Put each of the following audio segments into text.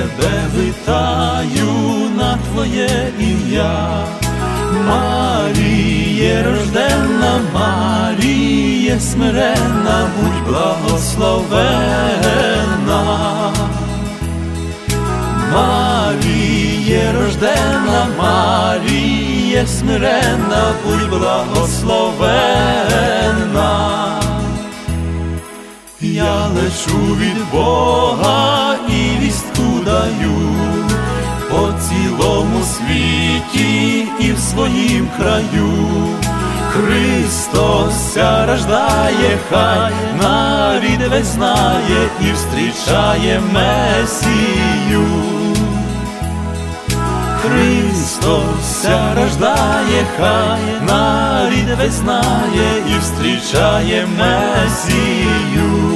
тебе вітаю на твоє ім'я. Маріє рожденна, Маріє смиренна, будь благословенна. Маріє рожденна, Маріє смиренна, будь благословенна. Я лечу від Бога і вістку даю по цілому світі і в своїм краю. Христос ся рождає, хай нарід весь знає і встрічає Месію. Христос ся рождає, хай нарід весь знає і встрічає Месію.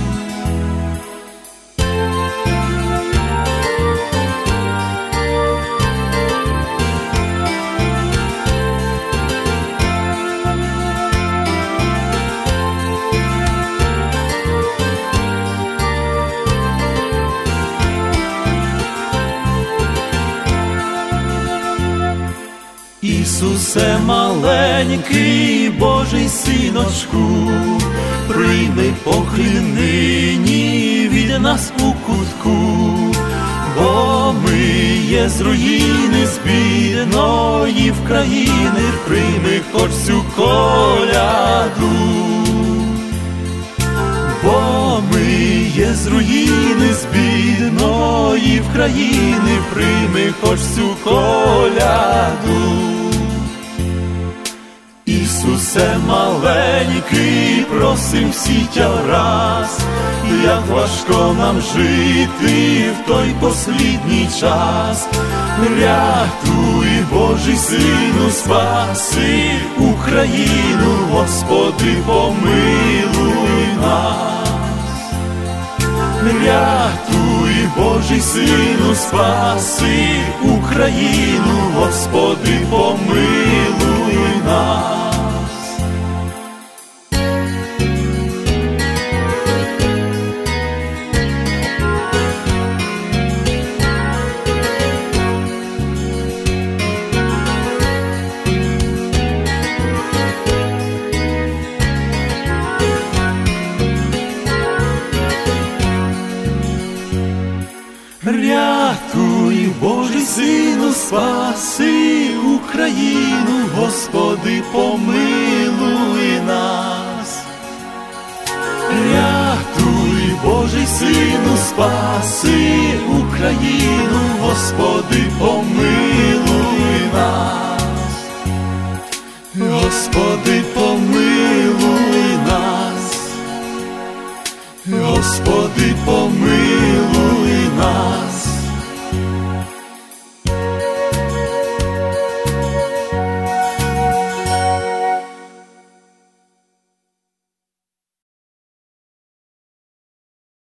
Ісусе маленький, Божий синочку, прийми поклінині від нас у кутку, бо ми є з руїни, з бідної в країни, прийми хоч цю коляду. Бо ми є з руїни, з бідної в країни, прийми хоч цю коляду. Ісусе маленький, просим всі тя враз, як важко нам жити в той послідній час. Рятуй, Божий Сину, спаси Україну, Господи, помилуй нас. Рятуй, Божий Сину, спаси Україну, Господи, помилуй нас. Рятуй, Божий Сину, спаси Україну, Господи, помилуй нас. Рятуй, Божий Сину, спаси Україну, Господи, помилуй нас.